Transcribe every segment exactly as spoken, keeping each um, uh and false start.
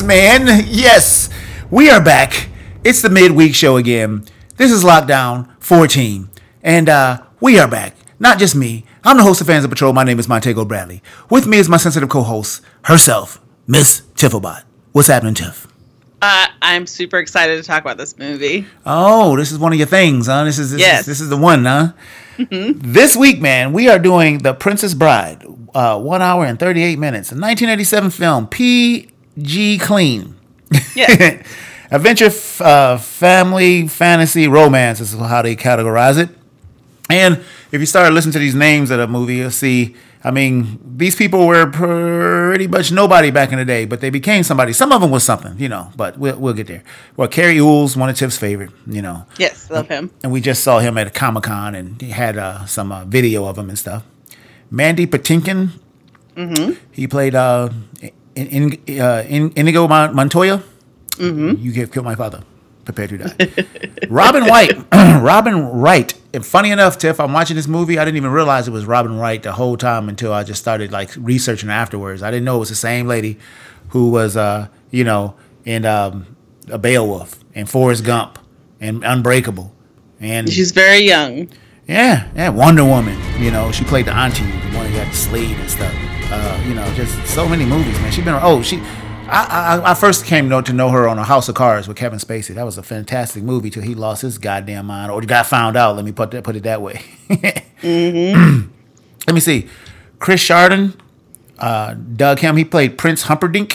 man. Yes, we are back. It's the midweek show again. This is Lockdown fourteen, and uh, we are back. Not just me. I'm the host of Fans of Patrol. My name is Montego Bradley. With me is my sensitive co-host, herself, Miss Tifflebot. What's happening, Tiff? Uh, I'm super excited to talk about this movie. Oh, this is one of your things, huh? This is this, yes. is, this is the one, huh? Mm-hmm. This week, man, we are doing The Princess Bride. Uh, one hour and thirty-eight minutes. A nineteen eighty-seven film, P G clean. Yeah. Adventure, f- uh, family, fantasy, romance is how they categorize it. And if you start listening to these names of the movie, you'll see, I mean, these people were pretty much nobody back in the day, but they became somebody. Some of them was something, you know, but we'll, we'll get there. Well, Carrie Ewell's one of Tiff's favorite, you know. Yes, love him. And we just saw him at a Comic-Con, and he had uh, some uh, video of him and stuff. Mandy Patinkin, mm-hmm. he played uh, in, in, uh, in Inigo Montoya. Mm-hmm. You have killed my father. Prepare to die. Robin White. Robin Wright. And funny enough, Tiff, I'm watching this movie. I didn't even realize it was Robin Wright the whole time until I just started like researching afterwards. I didn't know it was the same lady who was, uh, you know, in um, a Beowulf and Forrest Gump and Unbreakable. And she's very young. Yeah, yeah. Wonder Woman. You know, she played the auntie, the one who got the Slade and stuff. Uh, you know, just so many movies, man. She's been. Oh, she. I, I I first came to know, to know her on A House of Cards with Kevin Spacey. That was a fantastic movie till he lost his goddamn mind or got found out. Let me put that put it that way. mm-hmm. Let me see. Chris Chardon, uh, Doug Him. He played Prince Humperdinck.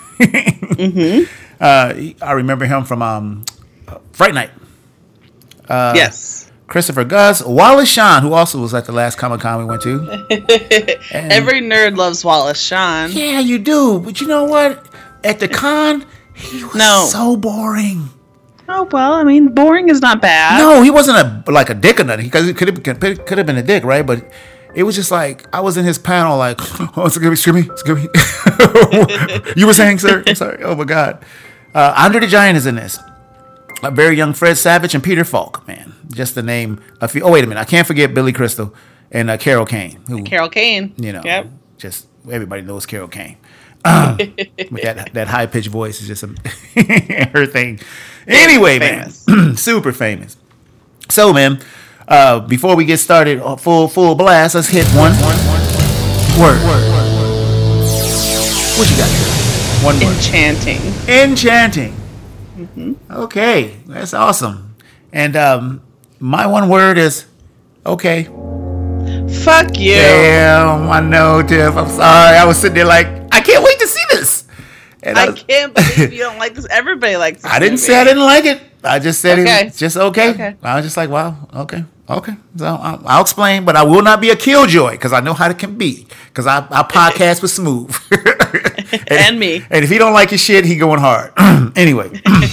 mm-hmm. uh, he, I remember him from um, Fright Night. Uh, yes. Christopher Gus, Wallace Shawn, who also was at the last Comic-Con we went to. And every nerd loves Wallace Shawn. Yeah, you do. But you know what? At the con, he was no. so boring. Oh, well, I mean, boring is not bad. No, he wasn't a like a dick or nothing. Because he could have could have been a dick, right? But it was just like, I was in his panel like, oh, excuse me, excuse me, excuse me. You were saying, sir? I'm sorry. Oh, my God. Uh, Andre the Giant is in this. A very young Fred Savage and Peter Falk, man. Just to name a few. Oh, wait a minute. I can't forget Billy Crystal and uh, Carol Kane. Who, Carol Kane. You know, yep. Just everybody knows Carol Kane. Um, with that that high pitched voice is just a, her thing. Anyway, famous. man, super famous. So, man, uh, before we get started, uh, full full blast, let's hit one, one, one word. word. What you got here? One word. Enchanting. Enchanting. Mm-hmm. Okay, that's awesome. And um, my one word is okay. Fuck you. Damn, I know, Tiff. I'm sorry. I was sitting there like, I can't wait to see this. And I, I was, can't believe you don't like this. Everybody likes this I didn't movie. say I didn't like it. I just said okay. it was just okay. okay. I was just like, wow, okay, okay. So I'll, I'll explain, but I will not be a killjoy because I know how it can be. Because I, I podcast with Smooth. and, and me. And if he don't like his shit, he going hard. Anyway.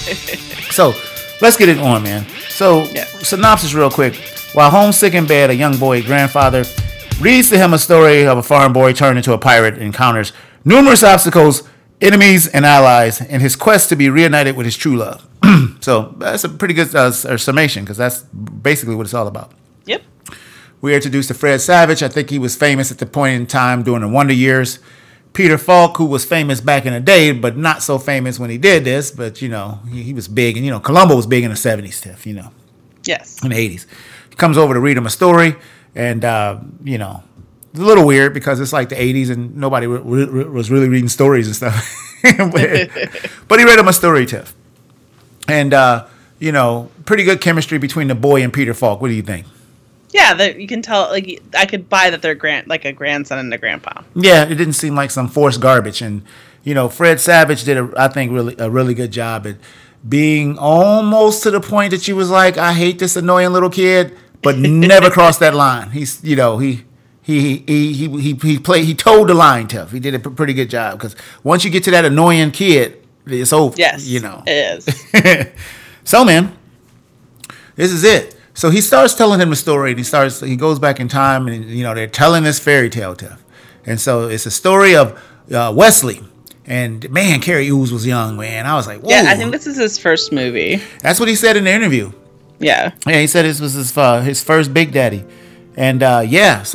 So let's get it on, man. So yeah. Synopsis real quick. While homesick in bed, a young boy grandfather reads to him a story of a farm boy turned into a pirate, encounters numerous obstacles, enemies, and allies in his quest to be reunited with his true love. So that's a pretty good uh, summation because that's basically what it's all about. Yep. We are introduced to Fred Savage. I think he was famous at the point in time during the Wonder Years. Peter Falk, who was famous back in the day, but not so famous when he did this. But, you know, he, he was big. And, you know, Columbo was big in the seventies, Tiff, you know. Yes. In the eighties. He comes over to read him a story. And, uh, you know, it's a little weird because it's like the eighties and nobody re- re- was really reading stories and stuff. but, but he read him a story, Tiff. And, uh, you know, pretty good chemistry between the boy and Peter Falk. What do you think? Yeah, that you can tell. Like, I could buy that they're grand, like a grandson and a grandpa. Yeah, it didn't seem like some forced garbage, and you know, Fred Savage did, a, I think, really a really good job at being almost to the point that you was like, I hate this annoying little kid, but never crossed that line. He's, you know, he he he he he he played, he told the line tough. He did a pretty good job because once you get to that annoying kid, it's over. Yes, you know, it is. So, man, this is it. So he starts telling him the story, and he starts. He goes back in time, and you know they're telling this fairy tale to him. And so it's a story of uh, Wesley, and man, Carrie Ewells was young, man. I was like, whoa. Yeah, I think this is his first movie. That's what he said in the interview. Yeah, yeah, he said this was his uh, his first Big Daddy, and uh, yeah, so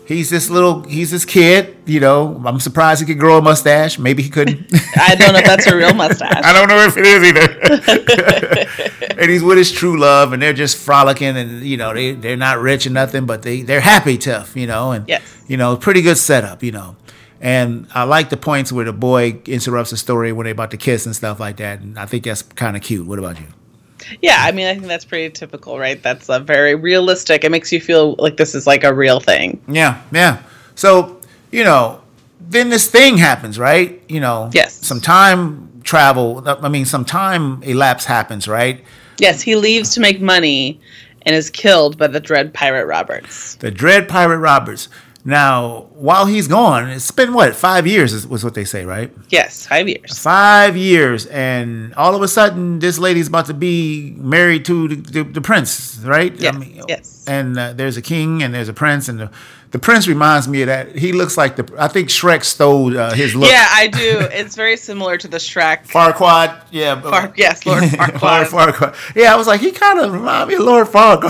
He's this little, he's this kid, you know. I'm surprised he could grow a mustache. Maybe he couldn't. I don't know if that's a real mustache. I don't know if it is either. And he's with his true love, and they're just frolicking, and you know they they're not rich or nothing, but they they're happy, tough, you know, and yes. you know, pretty good setup, you know. And I like the points where the boy interrupts the story when they're about to kiss and stuff like that, and I think that's kind of cute. What about you? Yeah, I mean, I think that's pretty typical, right? That's a very realistic. It makes you feel like this is like a real thing. Yeah, yeah. So, you know, then this thing happens, right? You know, yes. Some time travel, I mean, some time elapse happens, right? Yes, he leaves to make money and is killed by the Dread Pirate Roberts. The Dread Pirate Roberts. Now, while he's gone, it's been what, five years is, was what they say, right? Yes, five years. Five years, and all of a sudden, this lady's about to be married to the, the, the prince, right? Yes. I mean, yes. And uh, there's a king and there's a prince, and the, the prince reminds me of that. He looks like the. I think Shrek stole uh, his look. Yeah, I do. It's very similar to the Shrek. Farquaad, yeah. Far, yes, Lord Farquaad. Lord Farquaad. Yeah, I was like, he kind of reminds me of Lord Farquaad.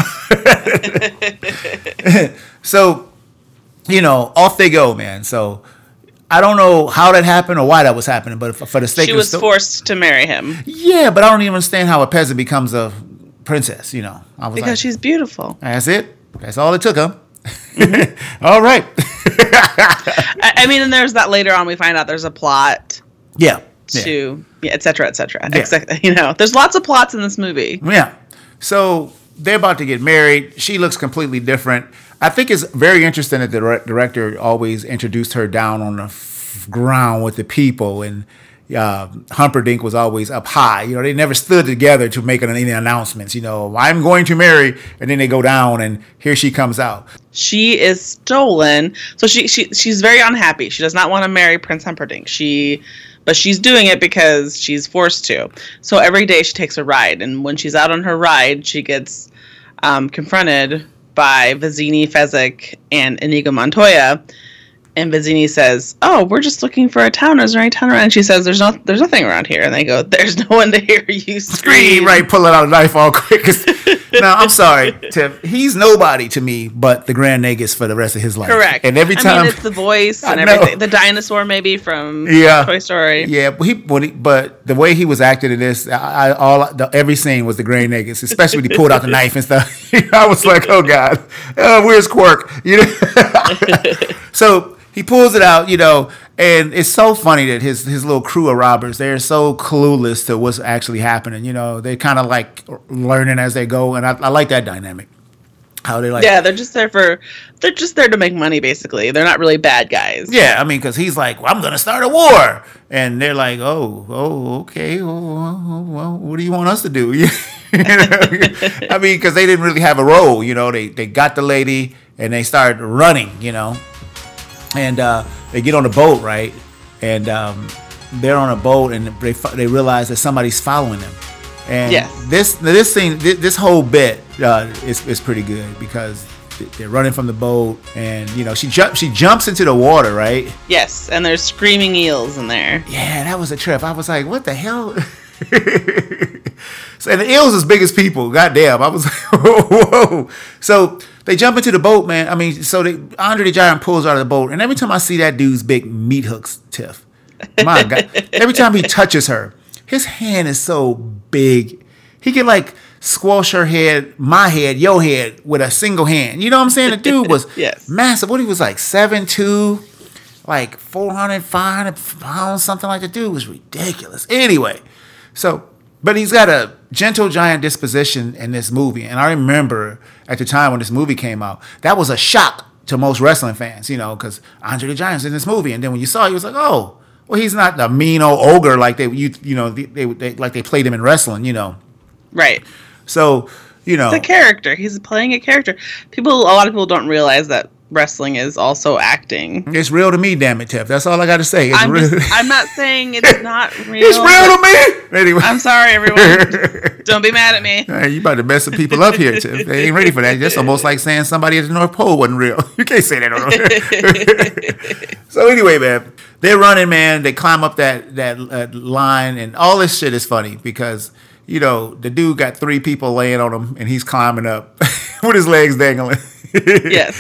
So. You know, off they go, man. So I don't know how that happened or why that was happening, but for the sake she of was sto- forced to marry him. Yeah, but I don't even understand how a peasant becomes a princess. You know, I was because like, she's beautiful. That's it. That's all it took, huh? Mm-hmm. All right. I, I mean, and there's that later on. We find out there's a plot. Yeah. To yeah, et cetera, et cetera. Yeah. Exactly. You know, there's lots of plots in this movie. Yeah. So they're about to get married. She looks completely different. I think it's very interesting that the director always introduced her down on the f- ground with the people, and uh, Humperdinck was always up high. You know, they never stood together to make any announcements. You know, I'm going to marry, and then they go down, and here she comes out. She is stolen, so she she she's very unhappy. She does not want to marry Prince Humperdinck. She, but she's doing it because she's forced to. So every day she takes a ride, and when she's out on her ride, she gets um, confronted by Vizzini, Fezzik, and Inigo Montoya. And Vizzini says, "Oh, we're just looking for a town. Is there any town around?" And she says, "There's no, there's nothing around here." And they go, "There's no one to hear you scream." Right, pulling out a knife all quick. Now, I'm sorry, Tim. He's nobody to me but the Grand Nagus for the rest of his life. Correct. And every time, I mean, it's the voice and I know. everything. The dinosaur, maybe from yeah. Toy Story. Yeah, but he, but, he, but the way he was acting in this, I, I all the, every scene was the Grand Nagus, especially when he pulled out the knife and stuff. I was like, oh God, uh, where's Quirk? You know. So. He pulls it out, you know, and it's so funny that his his little crew of robbers, they're so clueless to what's actually happening. You know, they kind of like learning as they go, and I, I like that dynamic. How they like, yeah, they're just there for, they're just there to make money, basically. They're not really bad guys. Yeah, I mean, because he's like, well, I'm going to start a war. And they're like, oh, oh, okay, well, well what do you want us to do? You know? I mean, because they didn't really have a role, you know. They, they got the lady, and they started running, you know. And uh, they get on a boat, right? And um, they're on a boat, and they they realize that somebody's following them. And yes. this this thing, this whole bit uh, is is pretty good because they're running from the boat, and you know she jump she jumps into the water, right? Yes, and there's screaming eels in there. Yeah, that was a trip. I was like, what the hell? So, and the eels as big as people. Goddamn, I was like, whoa. So they jump into the boat, man. I mean, so they, Andre the Giant pulls out of the boat, and every time I see that dude's big meat hooks, Tiff, my God, every time he touches her, his hand is so big. He can like squash her head, my head, your head with a single hand. You know what I'm saying? The dude was yes. massive. What he was like seven two, like four hundred, five hundred pounds, something like that. Dude was ridiculous. Anyway, so. But he's got a gentle giant disposition in this movie. And I remember at the time when this movie came out, that was a shock to most wrestling fans, you know, because Andre the Giant's in this movie. And then when you saw it, you was like, oh, well, he's not the mean old ogre like they, you, you know, they, they, they like they played him in wrestling, you know. Right. So, you know. It's a character. He's playing a character. People, a lot of people don't realize that wrestling is also acting. It's real to me, damn it, Tiff. That's all I got to say. It's I'm, real. just, I'm not saying it's not real. It's real to me. Anyway. I'm sorry, everyone. Don't be mad at me. Hey, you about to mess some people up here, Tiff. They ain't ready for that. That's almost like saying somebody at the North Pole wasn't real. You can't say that on there. So anyway, man, they're running, man. They climb up that that uh, line, and all this shit is funny because you know the dude got three people laying on him, and he's climbing up with his legs dangling. Yes.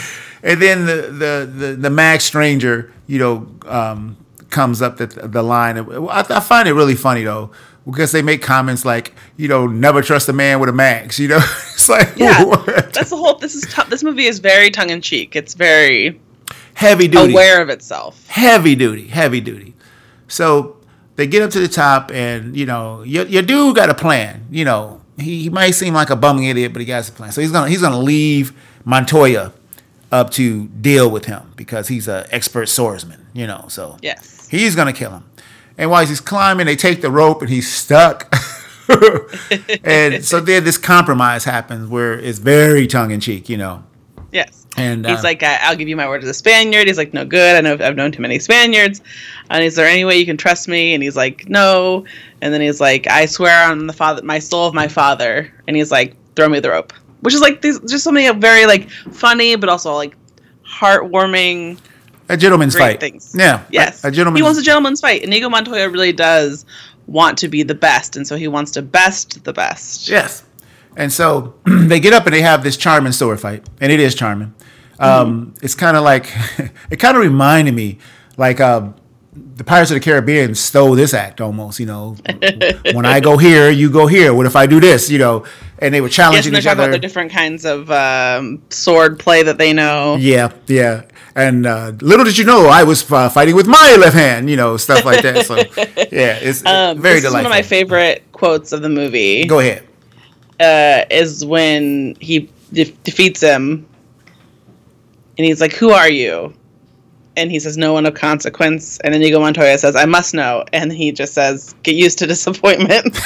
and then the, the, the, the Max Stranger, you know, um, comes up the, the line. I, I find it really funny, though, because they make comments like, you know, never trust a man with a Max, you know? It's like, yeah, what? That's the whole, this is, t- this movie is very tongue-in-cheek. It's very heavy duty. Aware of itself. Heavy duty, heavy duty. So they get up to the top, and, you know, your, your dude got a plan. You know, he, he might seem like a bumming idiot, but he got a plan. So he's gonna he's gonna leave Montoya up to deal with him because he's an expert swordsman, you know. So yes, he's gonna kill him. And while he's climbing, they take the rope, and he's stuck. And so then this compromise happens where it's very tongue in cheek, you know. Yes. And he's uh, like, I- I'll give you my word as a Spaniard. He's like, no good. I know I've known too many Spaniards. And is there any way you can trust me? And he's like, no. And then he's like, I swear on the father, my soul of my father. And he's like, throw me the rope. Which is like, there's just so many very like funny, but also like heartwarming. A gentleman's great fight. Things. Yeah. Yes. A, a gentleman's. He wants a gentleman's fight. Inigo Montoya really does want to be the best. And so he wants to best the best. Yes. And so they get up and they have this charming sword fight. And it is charming. Um, mm-hmm. It's kind of like, it kind of reminded me like uh, the Pirates of the Caribbean stole this act almost, you know. When I go here, you go here. What if I do this, you know? And they were challenging yes, and each they're talking other. about the different kinds of um, sword play that they know. Yeah, yeah. And uh, little did you know, I was uh, fighting with my left hand, you know, stuff like that. So, yeah, it's um, very this delightful. Is one of my favorite quotes of the movie. Go ahead. Uh, is when he de- defeats him, and he's like, "Who are you?" And he says, "No one of consequence." And then Inigo Montoya says, "I must know." And he just says, "Get used to disappointment."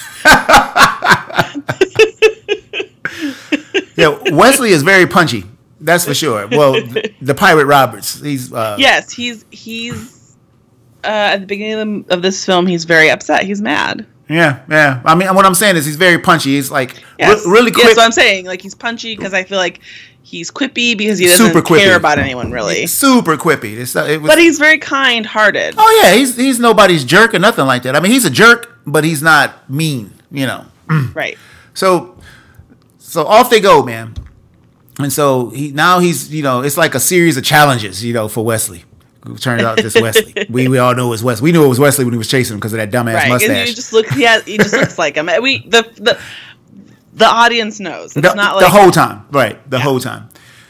Yeah, Wesley is very punchy. That's for sure. Well, the, the pirate Roberts. He's uh, yes, he's he's uh, at the beginning of, the, of this film. He's very upset. He's mad. Yeah, yeah. I mean, what I'm saying is he's very punchy. He's like yes. re- really quick. Yes, so I'm saying like he's punchy because I feel like he's quippy because he doesn't Super quippy. care about anyone really. Super quippy. It's, it was, but he's very kind-hearted. Oh yeah, he's he's nobody's jerk or nothing like that. I mean, he's a jerk, but he's not mean. You know. Right. So, so off they go, man. And so he now he's you know it's like a series of challenges, you know, for Wesley. It turns out this Wesley. we we all know it was Wesley. We knew it was Wesley when he was chasing him because of that dumbass right. mustache. He just looks. He has. He just looks like him. We the the the audience knows. It's the, not like the whole time, right? The yeah. whole time.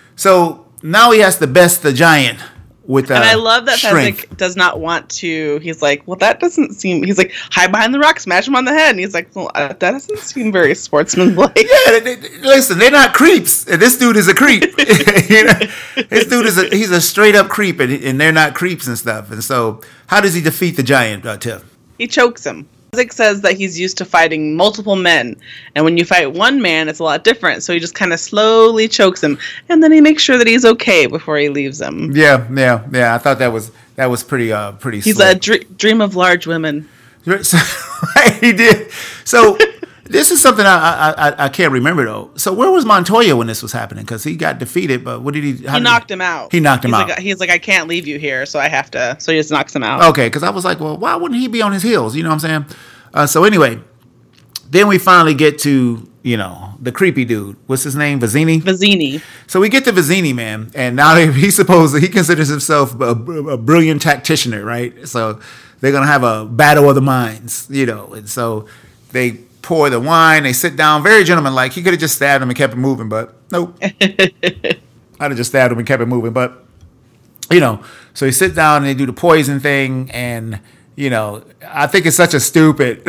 So now he has to best the giant with uh, and I love that strength. Fezzik does not want to. He's like, well, that doesn't seem. He's like, hide behind the rock, smash him on the head, and he's like, well, uh, that doesn't seem very sportsmanlike. Yeah, they, they, listen, they're not creeps, and this dude is a creep. You know? This dude is a he's a straight up creep, and, and they're not creeps and stuff. And so, how does he defeat the giant, uh, Tiff? He chokes him. Fezzik says that he's used to fighting multiple men, and when you fight one man, it's a lot different. So he just kind of slowly chokes him, and then he makes sure that he's okay before he leaves him. Yeah, yeah, yeah. I thought that was that was pretty, uh, pretty. He's slick. a dr- dream of large women. So, right, he did. So this is something I, I I can't remember though. So where was Montoya when this was happening? Because he got defeated, but what did he? He knocked he, him out. He knocked him he's out. Like, he's like, I can't leave you here, so I have to. So he just knocks him out. Okay, because I was like, well, why wouldn't he be on his heels? You know what I'm saying? Uh, so anyway, then we finally get to you know the creepy dude. What's his name? Vizzini. Vizzini. So we get to Vizzini, man, and now he's supposed to, he considers himself a, a brilliant tacticianer, right? So they're gonna have a battle of the minds, you know, and so they pour the wine, they sit down, very gentlemanlike. He could have just stabbed him and kept it moving, but nope. I'd have just stabbed him and kept it moving, but you know, so he sit down and they do the poison thing, and you know, I think it's such a stupid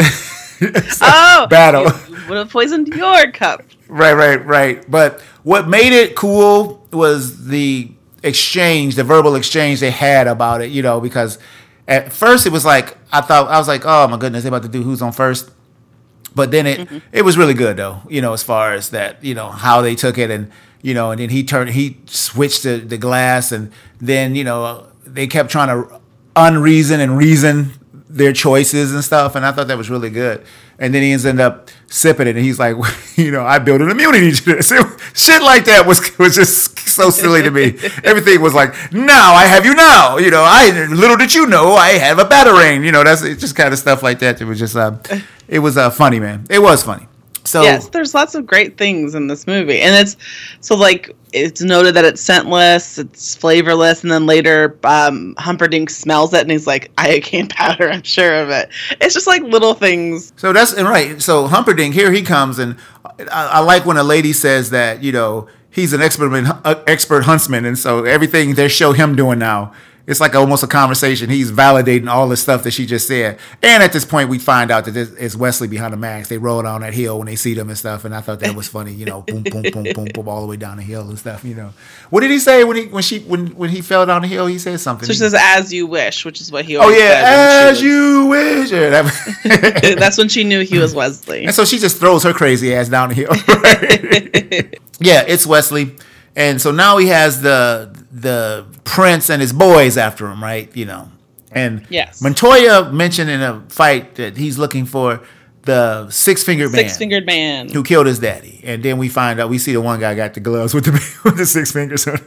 oh, battle. Would have poisoned your cup. Right, right, right. But what made it cool was the exchange, the verbal exchange they had about it, you know, because at first it was like, I thought, I was like, oh my goodness, they're about to do who's on first. But then it, mm-hmm. it was really good though, you know, as far as that, you know, how they took it and, you know, and then he turned, he switched the, the glass and then, you know, they kept trying to unreason and reason their choices and stuff, and I thought that was really good. And then he ends up sipping it, and he's like, you know, I built an immunity to this. Shit like that was was just so silly to me. Everything was like, now I have you now. You know, I little did you know I have a batarang. You know, that's it's just kind of stuff like that. It was just, uh, it was uh, funny, man. It was funny. So yes, there's lots of great things in this movie, and it's so like it's noted that it's scentless, it's flavorless, and then later um, Humperdinck smells it and he's like, iocane powder, I'm sure of it. It's just like little things. So that's and right. So Humperdinck, here he comes, and I, I like when a lady says that, you know, he's an expert uh, expert huntsman, and so everything they show him doing now, it's like almost a conversation. He's validating all the stuff that she just said. And at this point, we find out that this is Wesley behind the mask. They roll down that hill when they see them and stuff. And I thought that was funny, you know, boom, boom, boom, boom, boom, all the way down the hill and stuff. You know, what did he say when he when she when when he fell down the hill? He said something. So she says, "As you wish," which is what he. Oh Always yeah, as was, you wish. Yeah, that, that's when she knew he was Wesley. And so she just throws her crazy ass down the hill. Right? Yeah, it's Wesley. And so now he has the the prince and his boys after him, right? You know, and yes. Montoya mentioned in a fight that he's looking for the six-fingered man, six-fingered man who killed his daddy. And then we find out we see the one guy got the gloves with the with the six fingers on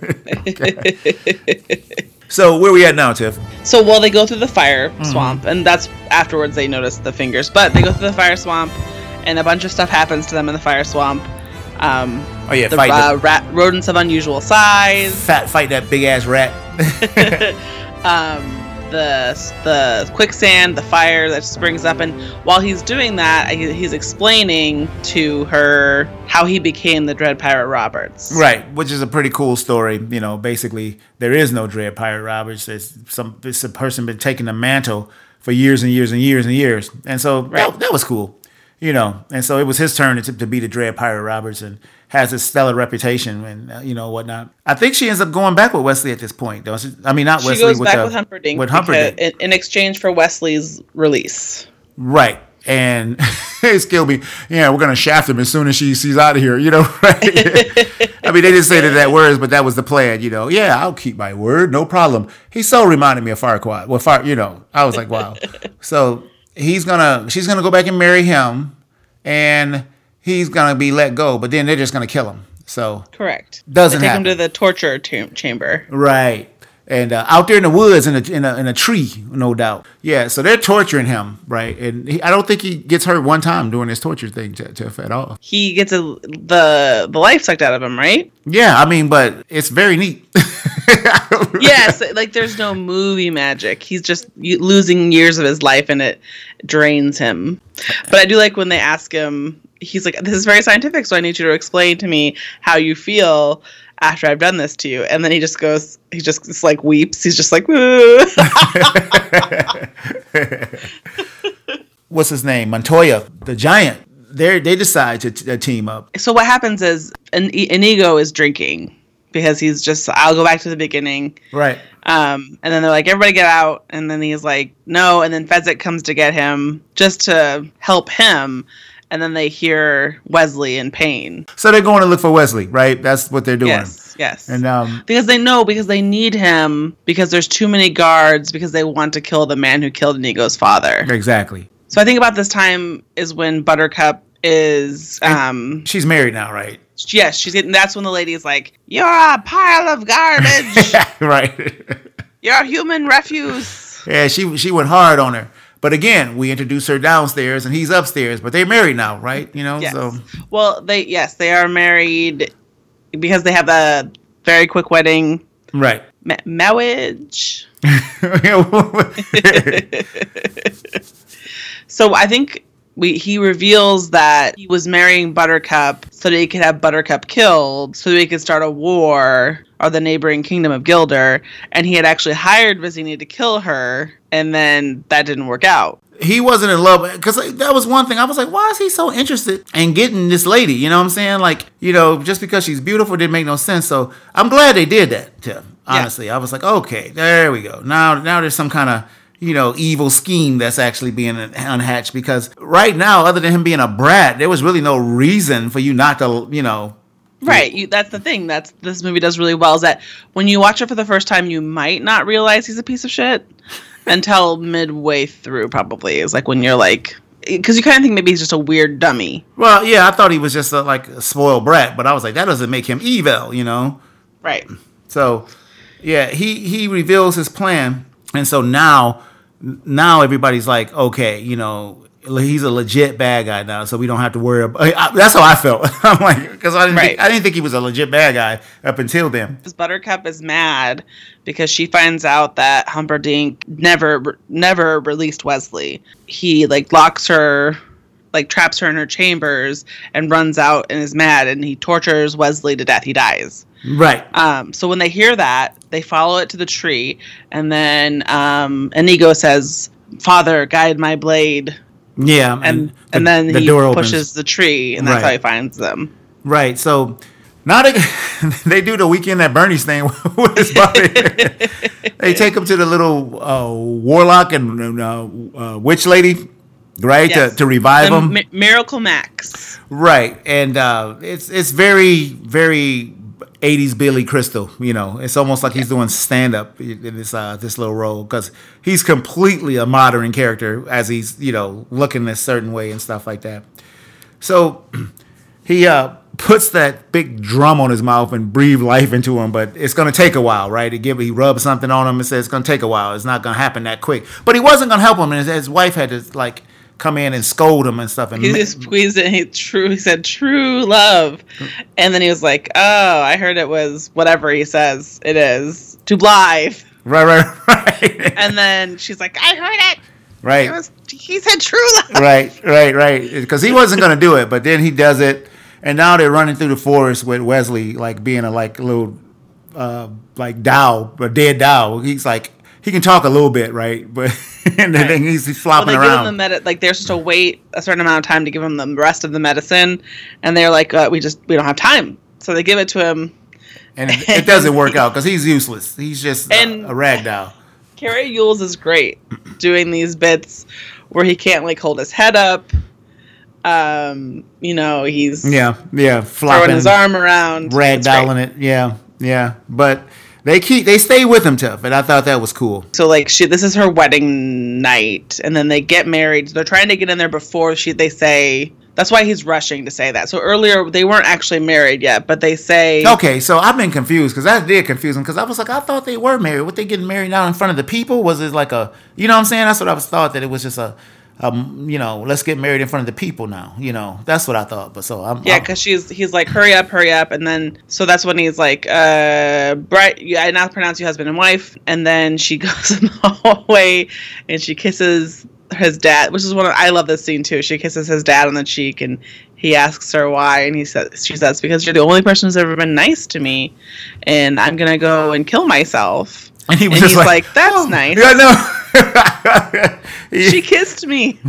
it. So where we at now, Tiff? So well, they go through the fire mm-hmm. swamp, and that's afterwards they notice the fingers. But they go through the fire swamp, and a bunch of stuff happens to them in the fire swamp. Um, oh yeah, the fight uh, rat rodents of unusual size. Fat fight that big ass rat. um, the the quicksand, the fire that springs up, and while he's doing that, he's explaining to her how he became the Dread Pirate Roberts. Right, which is a pretty cool story. You know, basically there is no Dread Pirate Roberts. It's some it's a person been taking the mantle for years and years and years and years, and so right. that, that was cool. You know, and so it was his turn to, to be the Dread Pirate Roberts and has a stellar reputation and, uh, you know, whatnot. I think she ends up going back with Wesley at this point, though. She, I mean, not she Wesley. She goes with back the, with Humperdinck, with Humperdinck. In, in exchange for Wesley's release. Right. And it's Kilby. Yeah, we're going to shaft him as soon as she she's out of here, you know, right? I mean, they didn't say that, that words, but that was the plan, you know. Yeah, I'll keep my word. No problem. He so reminded me of Farquaad. Well, Far, you know, I was like, wow. So he's gonna, she's gonna go back and marry him, and he's gonna be let go. But then they're just gonna kill him. So correct. Doesn't they take happen. him to the torture t- chamber. Right. And uh, out there in the woods, in a, in a in a tree, no doubt. Yeah. So they're torturing him, right? And he, I don't think he gets hurt one time during this torture thing, Tiff, at all. He gets a, the the life sucked out of him, right? Yeah. I mean, but it's very neat. Yes, like there's no movie magic. He's just losing years of his life, and it drains him. But I do like when they ask him. He's like, "This is very scientific, so I need you to explain to me how you feel after I've done this to you." And then he just goes, he just, just like weeps. He's just like, what's his name? Montoya, the giant. They they decide to t- team up. So what happens is an Inigo is drinking because he's just, I'll go back to the beginning. Right. Um, and then they're like, everybody get out. And then he's like, no. And then Fezzik comes to get him just to help him. And then they hear Wesley in pain. So they're going to look for Wesley, right? That's what they're doing. Yes, yes. And um, because they know, because they need him, because there's too many guards, because they want to kill the man who killed Inigo's father. Exactly. So I think about this time is when Buttercup is... Um, she's married now, right? Yes, she's getting. That's when the lady is like, "You're a pile of garbage." Right. You're a human refuse. Yeah, she she went hard on her. But again, we introduce her downstairs and he's upstairs, but they're married now, right? You know, yes. so well, they yes, they are married because they have a very quick wedding. Right. Ma- marriage. So I think we he reveals that he was marrying Buttercup so that he could have Buttercup killed, so that he could start a war or the neighboring kingdom of Gilder, and he had actually hired Vizzini to kill her, and then that didn't work out. He wasn't in love, because that was one thing. I was like, why is he so interested in getting this lady? You know what I'm saying? Like, you know, just because she's beautiful didn't make no sense. So I'm glad they did that, Tim. Honestly, yeah. I was like, okay, there we go. Now, now there's some kind of, you know, evil scheme that's actually being unhatched, because right now, other than him being a brat, there was really no reason for you not to, you know. Right, you, that's the thing. That's this movie does really well, is that when you watch it for the first time, you might not realize he's a piece of shit until midway through, probably. Is like when you're like, because you kind of think maybe he's just a weird dummy. Well, yeah, I thought he was just a, like a spoiled brat, but I was like, that doesn't make him evil, you know? Right. So, yeah, he, he reveals his plan, and so now, now everybody's like, okay, you know, he's a legit bad guy now, so we don't have to worry about. I, that's how I felt. I'm like, because I didn't, Right. think, I didn't think he was a legit bad guy up until then. Buttercup is mad because she finds out that Humperdinck never never released Wesley. He like locks her, like traps her in her chambers and runs out and is mad, and he tortures Wesley to death. He dies. Right. Um, so when they hear that, they follow it to the tree, and then um, Inigo says, "Father, guide my blade." Yeah, and and and, the, then the he door pushes opens. the tree, and that's Right. how he finds them. Right. So now they they do the Weekend at Bernie's thing with his body. They take him to the little uh, warlock and uh, uh, witch lady, right, Yes. to, to revive The him. Mi- Miracle Max. Right, and uh, it's it's very very eighties Billy Crystal. You know, it's almost like he's doing stand up in this uh, this little role because he's completely a modern character as he's you know looking a certain way and stuff like that. So he uh, puts that big drum on his mouth and breathe life into him, but it's going to take a while, right? He give he rubs something on him and says it's going to take a while. It's not going to happen that quick. But he wasn't going to help him, and his, his wife had to like come in and scold him and stuff. And He just squeezed it. He true. He said true love, and then he was like, "Oh, I heard it was whatever he says it is to Blythe." right, right, right, And then she's like, "I heard it. right. It was he said true love." right, right, right. Because he wasn't going to do it, but then he does it, and now they're running through the forest with Wesley, like being a like little, uh, like Dow, a dead Dow. He's like he can talk a little bit, right? But and then Right. he's, he's Well, flopping they give him around. the med- like they're supposed to wait a certain amount of time to give him the rest of the medicine, and they're like, uh, "We just we don't have time." So they give it to him. and it, it doesn't work out because he's useless. He's just And- a, a rag doll. Carrie Yules is great doing these bits where he can't like hold his head up. Um, you know, he's Yeah, yeah, throwing flopping, his arm around. rag It's great. dolling it. Yeah, yeah. But they keep they stay with him tough, and I thought that was cool. So like she, this is her wedding night, and then they get married. They're trying to get in there before she. They say that's why he's rushing to say that. So earlier they weren't actually married yet, but they say Okay, so I've been confused because that did confuse him because I was like, I thought they were married. What, they getting married now in front of the people? Was it like a, you know what I'm saying? That's what I was thought that it was just a, um, you know, let's get married in front of the people now. You know, that's what I thought. But so I'm, yeah, I'm- because she's he's like hurry up, hurry up, and then so that's when he's like, uh, Bright, I now pronounce you husband and wife, and then she goes in the hallway and she kisses his dad, which is one of, I love this scene too. She kisses his dad on the cheek and he asks her why, and he says she says because you're the only person who's ever been nice to me, and I'm gonna go and kill myself. and he was and just he's like, like, that's "Oh, nice. Yeah, no. He- She kissed me.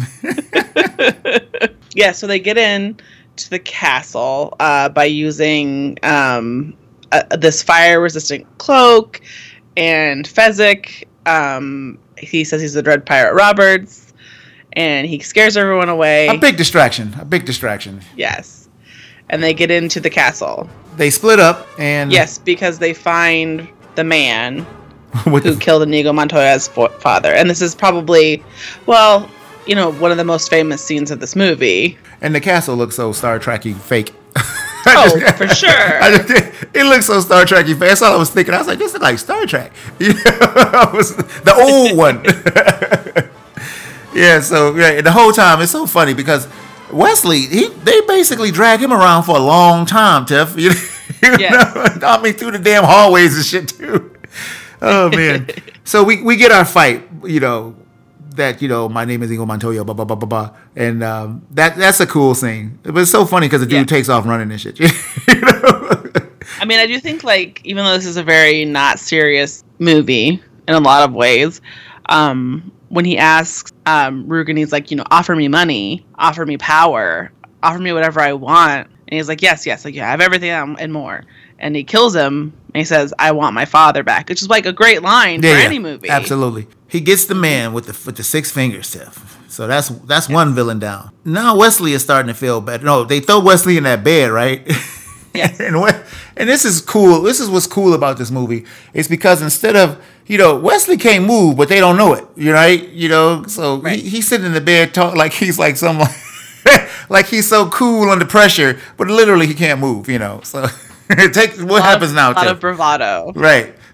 Yeah, so they get in to the castle uh, by using um, uh, this fire-resistant cloak, and Fezzik, um, he says he's the Dread Pirate Roberts, and he scares everyone away. a big distraction. A big distraction. Yes. And they get into the castle. They split up and Yes, because they find the man with who the, killed Inigo Montoya's fo- father. And this is probably, well, you know, one of the most famous scenes of this movie. and the castle looks so Star Trek-y fake. Oh, for sure. I just, it looks so Star Trek-y fake. That's all I was thinking. I was like, this looks like Star Trek. You know, I was, the old one. Yeah, so yeah, the whole time it's so funny because Wesley, he they basically drag him around for a long time, Tiff. You, you Yes. know, I mean through the damn hallways and shit too. Oh man. So we, we get our fight, you know, that, you know, my name is Inigo Montoya, blah blah blah blah blah. And um, that that's a cool scene. It was so funny because the dude Yeah. takes off running and shit. You know? I mean, I do think, like, even though this is a very not serious movie in a lot of ways, um, when he asks um, Rugen, he's like, you know, offer me money, offer me power, offer me whatever I want. And he's like, yes, yes, like, yeah, I have everything and more. And he kills him, and he says, I want my father back, which is, like, a great line Yeah, for yeah, any movie. Absolutely. He gets the man with the with the six fingers, Tiff. So that's that's one villain down. Now Wesley is starting to feel bad. No, they throw Wesley in that bed, right? Yes. and we- and this is cool. This is what's cool about this movie. It's because instead of, you know, Wesley can't move, but they don't know it. You right? You know, so Right. he, he's sitting in the bed talk like he's like some like he's so cool under pressure, but literally he can't move. You know, so take what A lot happens of, now. A lot Tiff? of bravado. Right.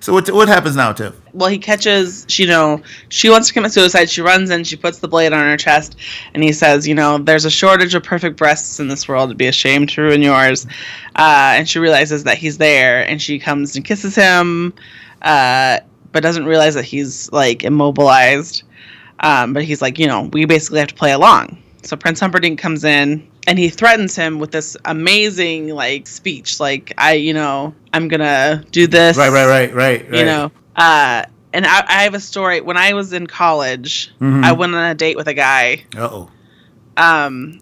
So what what happens now, Tiff? Well, he catches, you know, she wants to commit suicide. She runs in, she puts the blade on her chest, and he says, you know, there's a shortage of perfect breasts in this world. It'd be a shame to ruin yours. Uh, and she realizes that he's there, and she comes and kisses him, uh, but doesn't realize that he's, like, immobilized. Um, but he's like, you know, we basically have to play along. So Prince Humperdinck comes in, and he threatens him with this amazing, like, speech. Like, I, you know, I'm going to do this. Right, right, right, right, right. You know, uh, and I, I have a story. When I was in college, mm-hmm. I went on a date with a guy. Uh-oh. Um,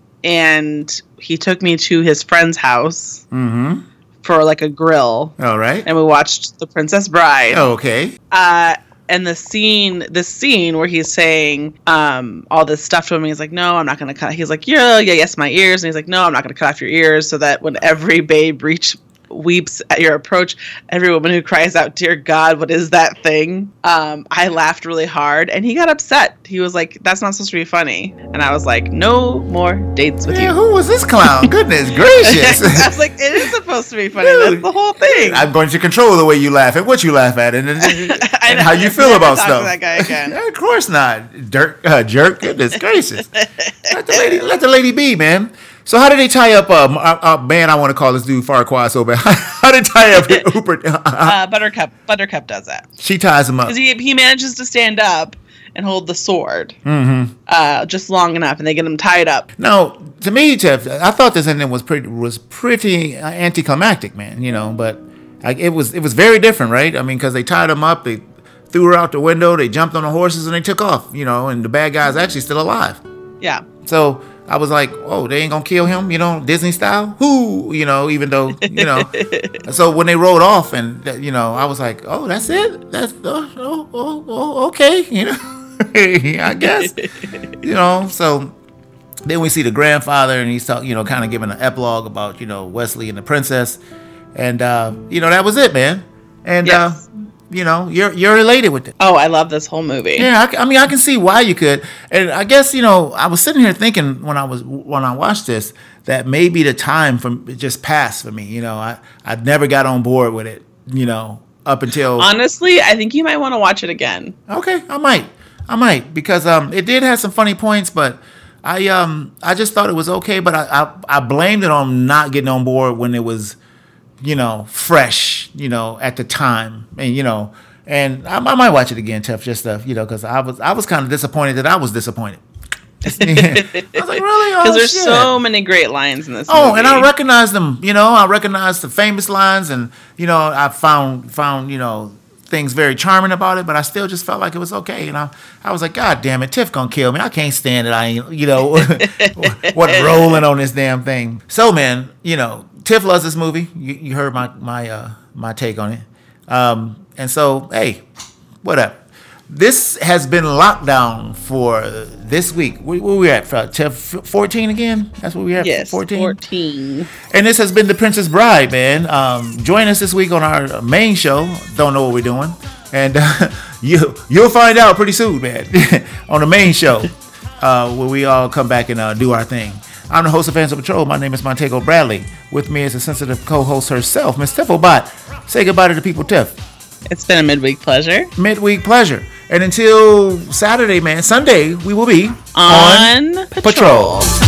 and he took me to his friend's house mm-hmm. for, like, a grill. All right. And we watched The Princess Bride. Oh, okay. Uh, and the scene, the scene where he's saying um, all this stuff to him, he's like, no, I'm not going to cut. He's like, yeah, yeah, yes, my ears. And he's like, no, I'm not going to cut off your ears, so that when every babe reach weeps at your approach, every woman who cries out, dear God, what is that thing? Um, I laughed really hard, and he got upset. He was like, that's not supposed to be funny. And I was like, no more dates with yeah, you. Who was this clown? Goodness gracious. I was like, it is supposed to be funny. Dude, that's the whole thing. I'm going to control the way you laugh and what you laugh at and, and, and how you feel about talk stuff. To that guy again. Of course not. Dirt, uh, jerk. Goodness gracious. Let the lady, let the lady be, man. So how did they tie up, um, uh, uh, man, I want to call this dude Farquaad so bad. How did they tie up Hooper? uh, Buttercup. Buttercup does that. She ties him up. Because he, he manages to stand up and hold the sword mm-hmm. uh, just long enough, and they get him tied up. Now, to me, Tiff, I thought this ending was pretty was pretty anticlimactic, man, you know, but like, it was it was very different, right? I mean, because they tied him up, they threw her out the window, they jumped on the horses, and they took off, you know, and the bad guy's actually still alive. Yeah. So I was like, oh, they ain't gonna kill him, you know, Disney style? Who, you know, even though, you know. So when they rode off and, you know, I was like, oh, that's it? That's, oh, oh, oh, oh okay, you know. I guess, you know, so then we see the grandfather and he's talking, you know, kind of giving an epilogue about, you know, Wesley and the princess. And, uh, you know, that was it, man. And, yes. uh, you know, you're you're related with it. Oh, I love this whole movie. Yeah, I, I mean, I can see why you could. And I guess, you know, I was sitting here thinking when I was when I watched this that maybe the time from it just passed for me. You know, I, I never got on board with it, you know, up until. Honestly, I think you might want to watch it again. Okay, I might. I might, because um, it did have some funny points, but I um I just thought it was okay. But I, I I blamed it on not getting on board when it was, you know, fresh, you know, at the time, and you know, and I, I might watch it again, Tiff, just stuff, you know, because I was I was kind of disappointed that I was disappointed. I was like, really? Because oh, there's shit. so many great lines in this oh, movie. And I recognize them, you know, I recognize the famous lines, and you know, I found found you know. things very charming about it, but I still just felt like it was okay. And I, I was like, God damn it, Tiff gonna kill me. I can't stand it. I ain't, you know, what rolling on this damn thing. So, man, you know, Tiff loves this movie. You, you heard my my uh, my take on it. Um, and so, hey, whatever. This has been lockdown for this week. Where, where we at? Uh, Tiff, fourteen again? That's what we at? Yes, fourteen? fourteen. And this has been The Princess Bride, man. Um, join us this week on our main show. Don't know what we're doing. And uh, you, you'll find out pretty soon, man, on the main show, uh, where we all come back and uh, do our thing. I'm the host of Fans of Patrol. My name is Montego Bradley. With me is a sensitive co-host herself, Miss Tiffobot. Say goodbye to the people, Tiff. It's been a midweek pleasure. Midweek pleasure. And until Saturday, man, Sunday, we will be on, on Patrol. Patrol.